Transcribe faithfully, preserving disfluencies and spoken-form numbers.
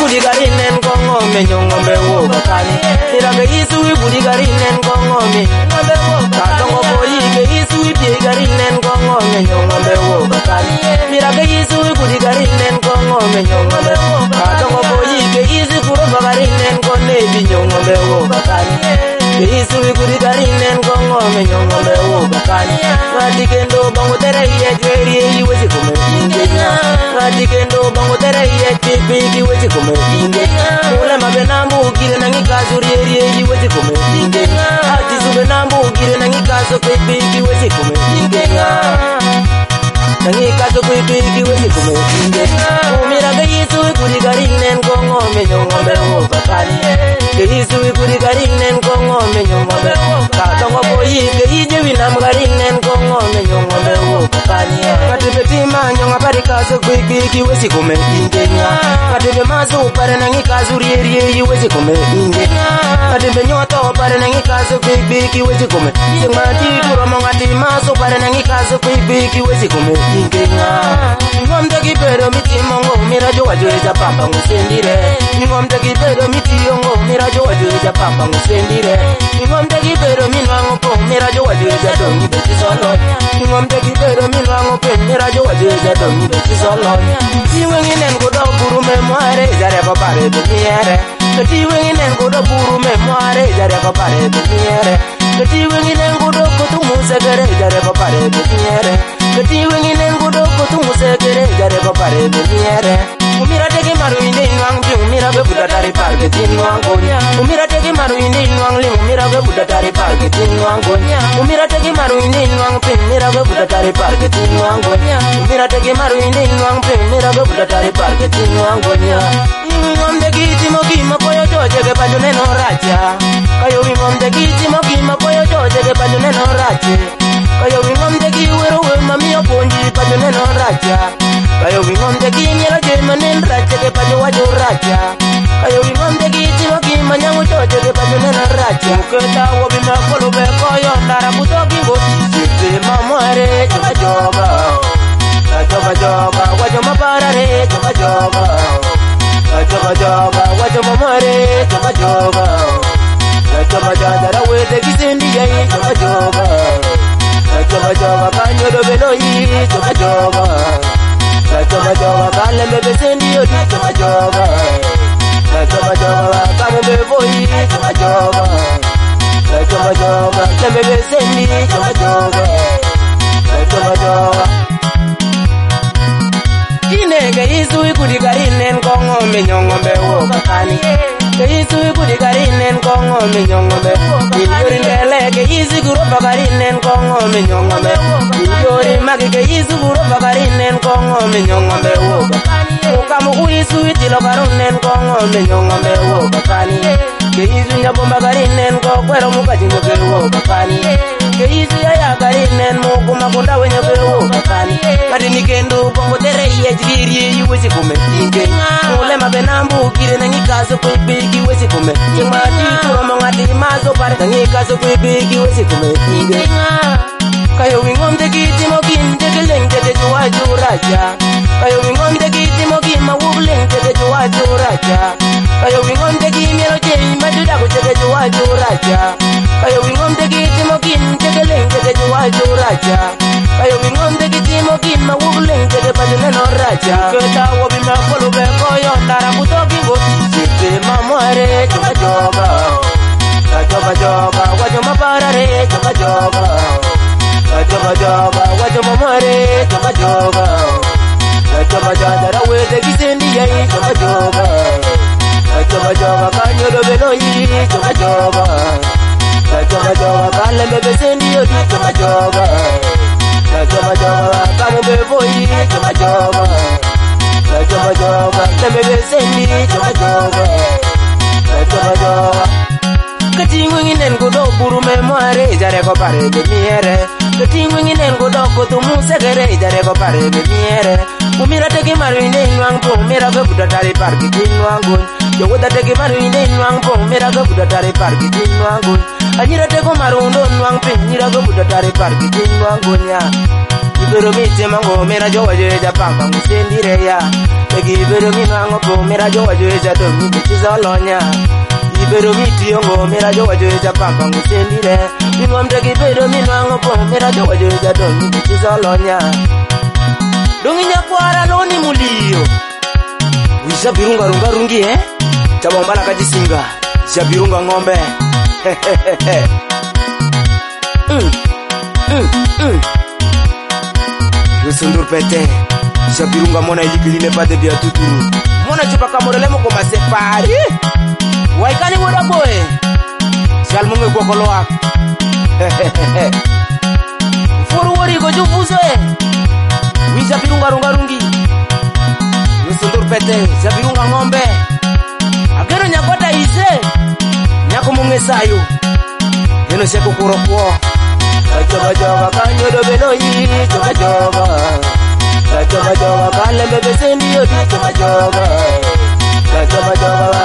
budi garinen kongo me nyongombe wo bakani. Mirabe isu budi garinen kongo me nyongombe wo katongo boyi ke isu budi garinen kongo me nyongombe wo bakani. Mirabe isu budi garinen kongo me nyongombe wo katongo boyi ke isu kuro bagarinen konne bi nyongombe wo bakani. Isu budi garinen kongo me nyongombe wo bakani. Ngati kendo bango tere ye jweri iwe chikume ingenya. Ngati kendo bango tere ye tipi iwe chikume ingenya. Mule mabe nambu kire nangi kazuri eri iwe chikume ingenya. Ati sube nambu kire nangi kazo pipi iwe chikume ingenya. Nangi kazo pipi iwe chikume ingenya. Umira ke isu budi garinen kongo me nyongombe wo bakani. Ke isu budi garinen kongo me nyongombe wo katongo boyi ke ije winam garinen kongo me nyongombe wo bakani. Katibe tima nyonga pari kazo kwiki kiwe chikume ingenya. Katibe mazo pare nangi kazo rieri iwe chikume ingenya. Katibe nyoto pare nangi kazo kwiki kiwe chikume. Singmati duro mongati mazo pare nangi kazo kwiki kiwe chikume ingenya. Ngomde kipero miti mongo mirajo wajoja pamba ngusendire. Ngomde kipero miti yongo mirajo wajoja pamba ngusendire. Ngomde kipero minwango po mirajo wajoja dongi beti solo. Ngomde kipero minwango pe mirajo wajoja dongi beti solo. Tiwengi nengodo buru memoire jare ko pare de miere. Tiwengi nengodo buru memoire jare ko pare de miere. Tiwengi nengodo kutumu segere jare ko pare de miere. Tiwengi nengodo kutumu segere jare ko pare de miere. Umira tege maru inde nwang bi umira be budatari parke tinwang gonya. Umira tege maru inde nwang li umira be budatari parke tinwang gonya. Umira tege maru inde nwang pe umira be budatari parke tinwang gonya. Umira tege maru inde nwang pe umira be budatari parke tinwang gonya. Ngomde kiti mogi makoyo joje ke paju neno raja. Kayo ngomde kiti mogi makoyo joje ke paju neno raja. Kayo ngomde ki wero we mami oponji paju neno raja. Kayo ngomde ki nyela je manen raja ke paju waju raja. Kayo ngomde kiti mogi manyangu joje ke paju neno raja. Keta wobi makolo be koyo ndara butoki ngoti sete mamare joga joga. Joga joga wajo maparare joga joga. Joga joga wajo mamare joga joga. Joga joga rawe de kisendi yai joga joga. Joga joga kanyo do beloi joga joga. Joga joga kale me besendi odi joga joga. Joga joga kame be boy joga joga. Joga joga kame besendi joga joga. Joga joga Inege isu ikudi garinen kongo me nyongombe wo bakani. Ke isu ikudi garinen kongo me nyongombe. Inyori ndele ke isu kuro bagarinen kongo me nyongombe. Inyori magi ke isu kuro bagarinen kongo me nyongombe wo bakani. Ukamu uisu itilo garunen kongo me nyongombe wo bakani. Ke isu nyabomba garinen ko kwero mukaji nyoke wo bakani. Ke isu ya garinen muku makunda we nyoke wo bakani. Kadi nikendo bongo tere ye jiri iwe chikume ingenya. Mule mabenambu kire nangi kazo kwepe iwe chikume. Chimati kuro mongati mazo pare nangi kazo kwepe iwe chikume ingenya. Kayo wingomde kiti mokin teke leng teke juwa juraja. Kayo wingomde kiti mokin mawug leng teke juwa juraja. Kayo wingomde kiti mero jei majuda ku teke juwa juraja. Kayo wingomde kiti mokin teke leng teke juwa juraja. Kayo wingomde kiti mokin mawug leng teke pajuneno raja. Keta wobi makolo be koyo ndara kutoki ngoti sete mamare joga joga. Joga joga wajo maparare joga joga. Joga joga wajo mamare joga joga. Joga joga rawe de kisendi yai joga joga. Joga joga kanyo do beloi joga joga. Joga joga kale me besendi odi joga joga. Joga joga kame be boy joga joga. Joga joga kame be sendi joga joga. Joga joga Katingwingi nengo do buru memoire jare ko pare de miere. Katingwingi nengo do ko tumu segere jare ko pare de miere. Umira tege maru ine nwang po mira go budatari parki tinwangun. Yo woda tege maru ine nwang po mira go budatari parki tinwangun. Anyira tego maru ndo nwang pe mira go budatari parki tinwangun ya. Ibero miti mango mera jowa joja pampa ngusendire ya. Egi ibero minango po mera jowa joja domi bichizolonya. Ibero miti ongo mera jowa joja pampa ngusendire. Minwam tegi ibero minango po mera jowa joja domi bichizolonya. Dongi nyakwara loni mulio. Wisha birunga runga rungi eh. Chabombala kajisinga. Wisha birunga ngombe. Mm. Mm. Mm. Yosundur pete. Wisha birunga mona yikiline pate bia tuturu. Mona chupa kamorelemo koma separi. Waikani wora boy. Shal munge kwa koloak. Furu wori go jufuso eh. Wisha birunga runga rungi. Yosundur pete. Wisha birunga ngombe. Agero nyakota ise. Nyako munge sayo. Yeno seko kuropo. Kachoba joga kanyo do beloyi. Joga joga. Kachoba joga kanle bebe sendi yodi. Joga joga. Kachoba joga